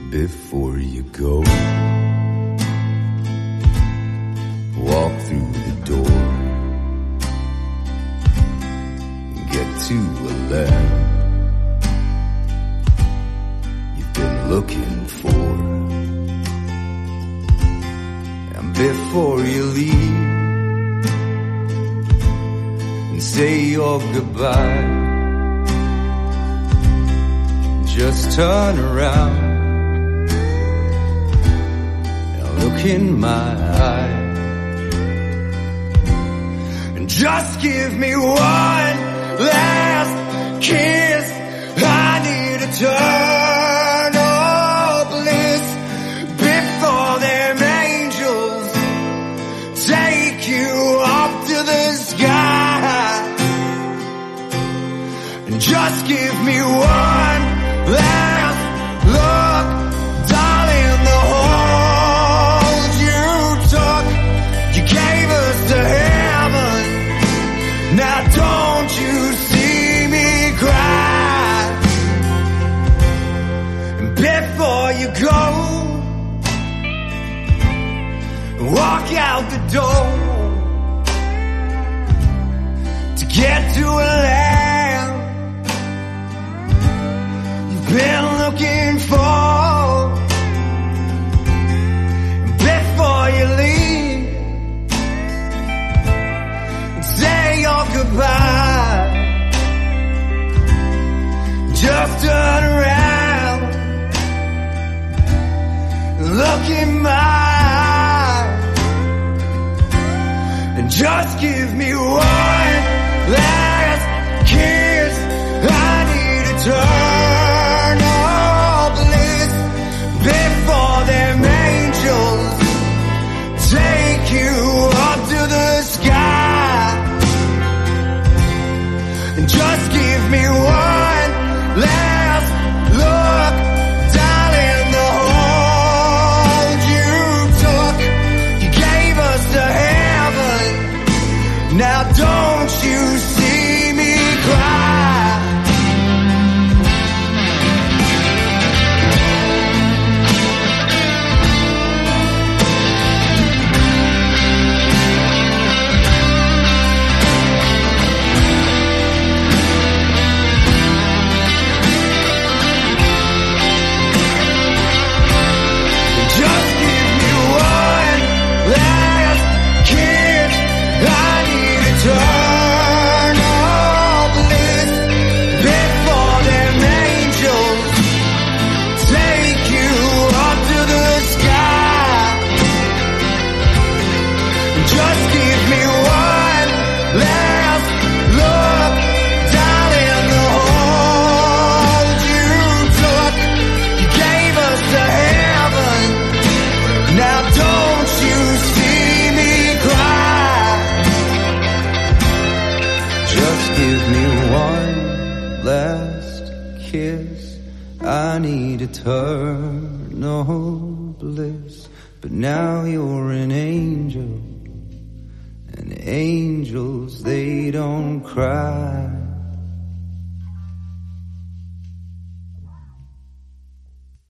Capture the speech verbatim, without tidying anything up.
before you go. Walk through the door, get to a land you've been looking for. And before you leave and say your goodbye, just turn around and look in my eyes. Just give me one last kiss. I need eternal bliss before them angels take you up to the sky. And just give me one last look, darling, the hold you took. You gave us to heaven. Now don't you see me cry? And before you go, walk out the door to get to a land you've been looking for. And before you leave, say your goodbye. Just turn around, look in my eyes, and just give me one last kiss. I need eternal bliss before them angels take you up to the sky. Just give me one last look, darling, the hold you took. You gave us to heaven. Now don't you see me cry? I need eternal bliss, but now you're an angel, and angels, they don't cry.